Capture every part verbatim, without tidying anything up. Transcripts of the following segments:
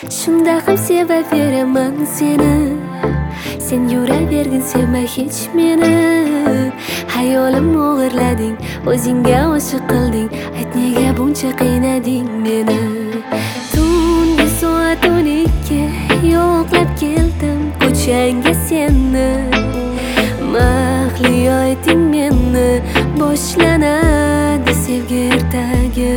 Shunda ham sevaveraman seni. Sen yuravergin, sevma hech meni. Hayolim o'g'irlading, o'zingga oshiq qilding. Ayt, nega buncha qiynading meni? Tungi soat o'n ikki, yo'qlab keldim ko'changga seni. Mahli ayting meni, boshlanadi sevgi ertagi.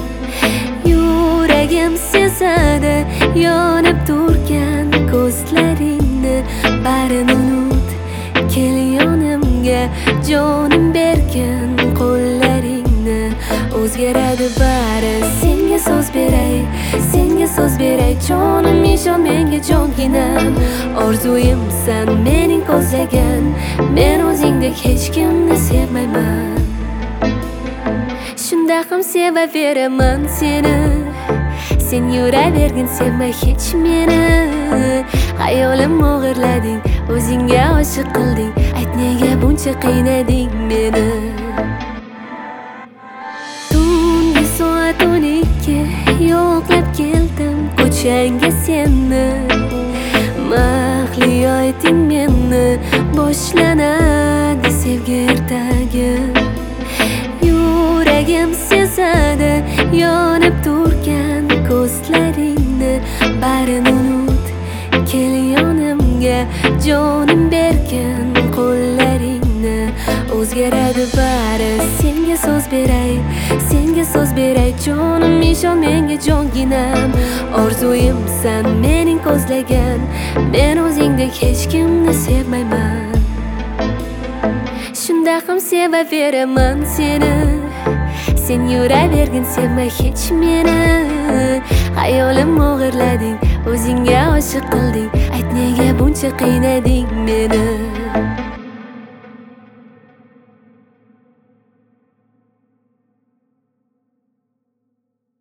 Yuragim sezadi yonib turgan ko'zlaringni. Barini unut, kel yonimga, jonim bergin qo'llaringni. O'zgaradi bari, senga so'z beray, senga so'z beray. Jonim ishon menga, jonginam. Orzuyimsan mening ko'zlagan, men o'zingdek hech kimni sevmayman. Shunda ham sevaveraman seni. Sen yuravergin, sevma hech meni. Hayolim o'g'irlading, o'zingga oshiq qilding. Ayt, nega buncha qiynading meni? Tungi soat o'n ikki, yo'qlab keldim ko'changga seni. Mahli ayting meni, boshlanadi sevgi ertagi. Yuragim sezadi yonib turgan ko'zlaringni. Barini unut, kel yonimga, jonim bergin qo'llaringni. O'zgaradi bari, senga so'z beray, senga so'z beray. Jonim ishon menga, jonginam. Orzuyimsan mening ko'zlagan, men o'zingdek hech kimni sevmayman. Shunda ham sevaveraman seni. Sen yuravergin, sevma hech meni. Hayolim o'g'irlading, o'zingga oshiq qilding. Ayt, nega buncha qiynading meni?